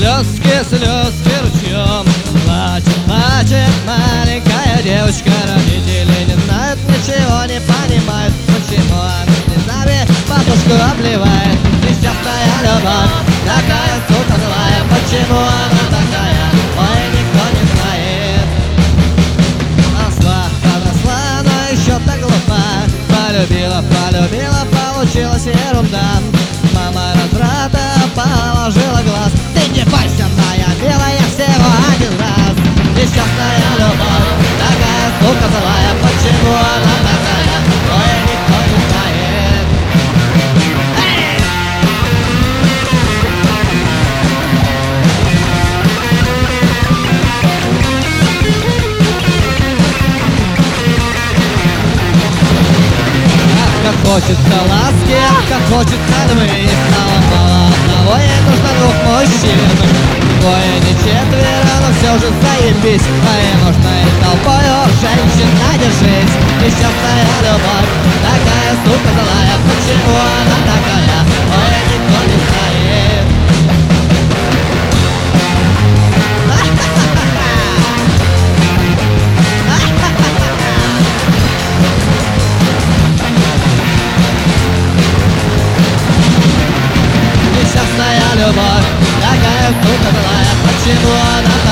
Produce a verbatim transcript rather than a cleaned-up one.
Слезки, слезки ручьем плачет, плачет маленькая девочка. Родители не знают, ничего не понимают, почему она слезами бабушку обливает. Несчастная любовь, такая сука злая, почему она такая, ой, никто не знает. Росла, подросла, но еще так глупа. Полюбила, полюбила, получилась ерунда. Мама разврата положила глаз. Ты не бойся, моя милая, всего один раз. Несчастная любовь, такая сука злая, почему она такая, ой, никто не знает. Эй! Ах, как хочется ласки, как хочется любви. Мало, мало одного, ей нужно двух мужчин. Двое, не четверо, но все же заебись. А ей нужно и толпою женщин одержись. Несчастная любовь, такая сука злая, почему она такая, ой, никто не знает. Несчастная любовь, такая сука злая, почему она